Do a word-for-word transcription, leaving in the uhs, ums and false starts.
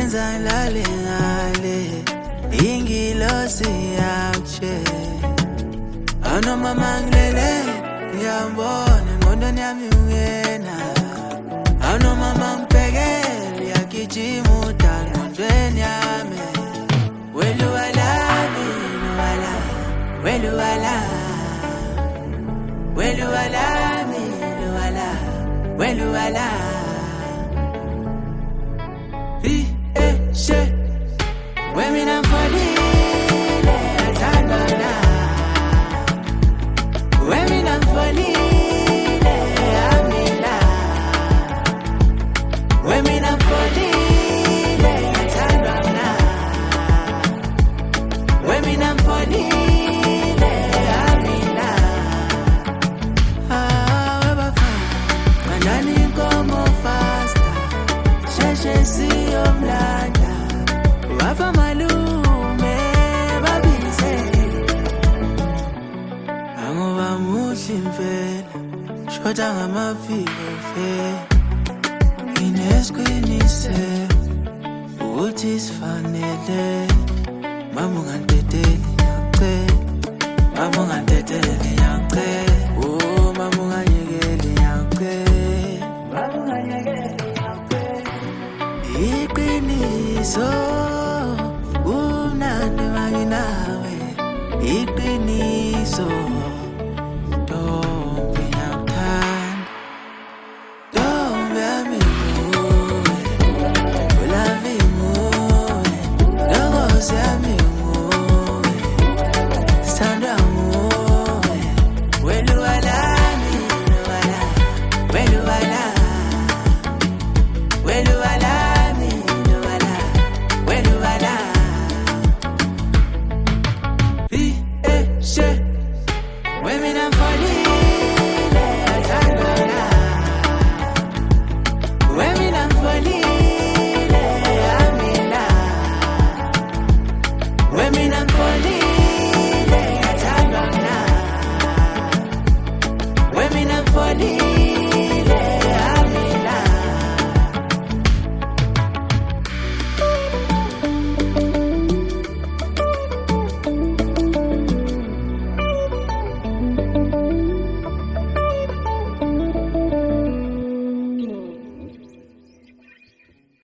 yenza ngilale ngale ingilosi yache anoma mangilele ngiyambona ngqondweni yami uyena anoma mangibhekele yakijima udala ngqondweni yami welu wala wala welu wala welu wala wala welu wala He, eh, she Women I'm falling Atandana Women I'm falling Amila Women I'm falling Atandana Women I'm falling Amila Ah, webafa Mandani como fasta Sheshe si omlanda Wafa malume babize Angoba muhle imvela Shoda ngamaviko vela Inesqiniseko ukuthi sifanele Mama ungandedeli ngiyacela Mama ungandedeli ngiyacela Oh mama unganyekeli ngiyacela Mama unganyekeli Iqiniso umnandi manginawe Iqiniso